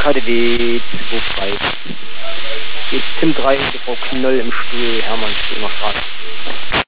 KDW 2 frei. Jetzt Tim 3, Frau Knoll im Stuhl, Hermann Straße.